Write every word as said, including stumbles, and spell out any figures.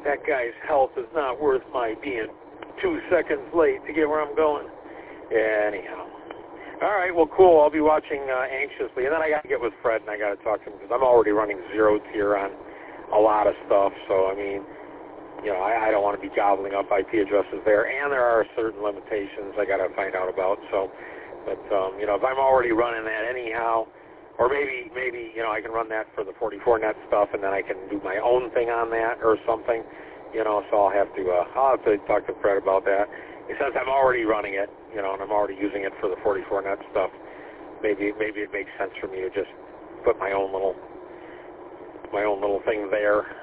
that guy's health is not worth my being two seconds late to get where I'm going. Anyhow. All right, well, cool. I'll be watching uh, anxiously. And then I got to get with Fred, and I got to talk to him because I'm already running zero tier on a lot of stuff. So, I mean, you know, I, I don't want to be gobbling up I P addresses there. And there are certain limitations I got to find out about. So, but, um, you know, if I'm already running that anyhow, or maybe, maybe you know, I can run that for the forty-four net stuff, and then I can do my own thing on that or something, you know, so I'll have to, uh, I'll have to talk to Fred about that. Since I'm already running it, you know, and I'm already using it for the forty-four net stuff, maybe, maybe it makes sense for me to just put my own little, my own little thing there.